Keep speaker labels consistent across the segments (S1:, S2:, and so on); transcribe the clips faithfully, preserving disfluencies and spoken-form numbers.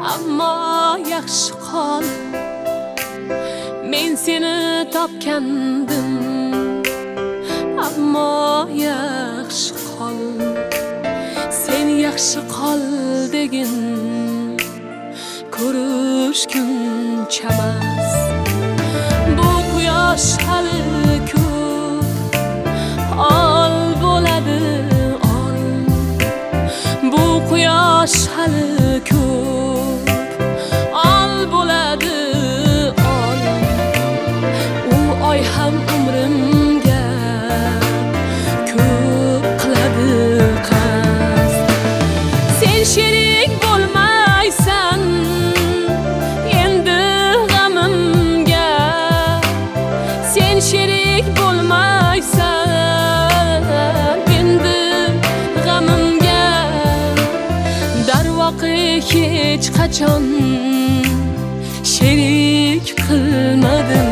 S1: ammo yaxshi qol. Men seni topgandim, ammo yaxshi qol. Sen yaxshi qol degin, ko'rishgun chamas. Bu quyosh hali ko'p, ol bo'ladi ol. Bu quyosh hali ko'p, ol bo'ladi ol. U oy ham umrimga ko'p qiladi qasd. Sen sherik bo'lmaysan endi g'amimga. Sen sherik bo'lmaysan endi g'amimga. Darvoqe hech qachon sherik qilmadim.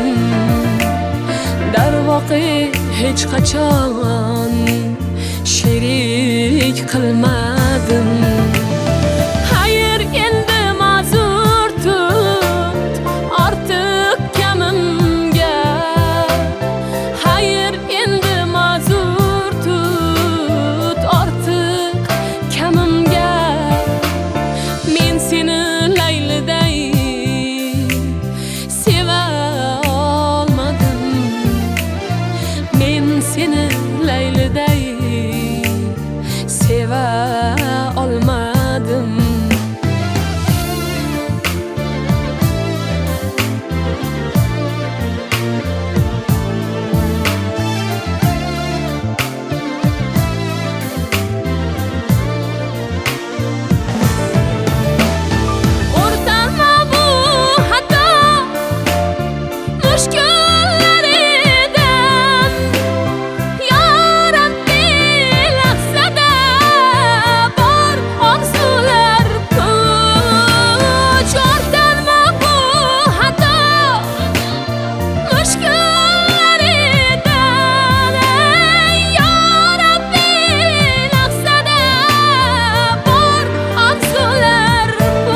S1: Darvoqe hech qachon sherik qilmadim. Hayır endi ma'zur tut ortiq kamimga. Hayır endi ma'zur tut ortiq kamimga. Men seni layliday seva olmadim. Men seni layliday seva olmadim. O'rtanma bu xato mushkullaridan. Ya Rabbi lahzada bor orzular puch. O'rtanma bu xato mushkullaridan. Ya Rabbi lahzada bor orzular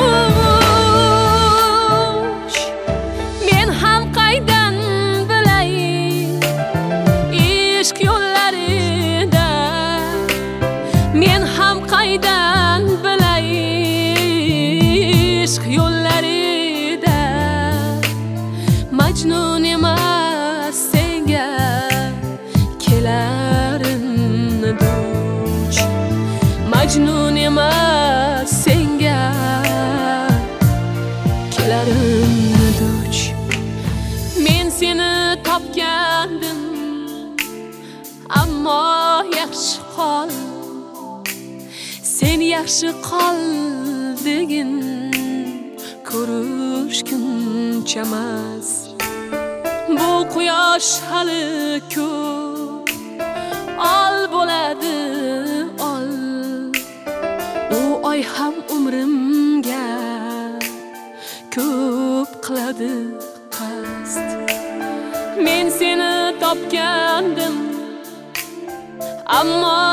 S1: puch. Men ham qaydan bilay ishq yo'llarida. Men ham qaydan bilay ishq yo'llarida. Majnun emas senga kelarimni duch. Majnun emas senga kelarimni duch. Men seni topgandim, ammo yaxshi qol. Sen yaxshi qol degin, ko'rishgun chamas. Bu quyosh hali ko'p, ol bo'ladi ol. U oy ham umrimga ko'p qiladi qasd. Men seni topgandim, ammo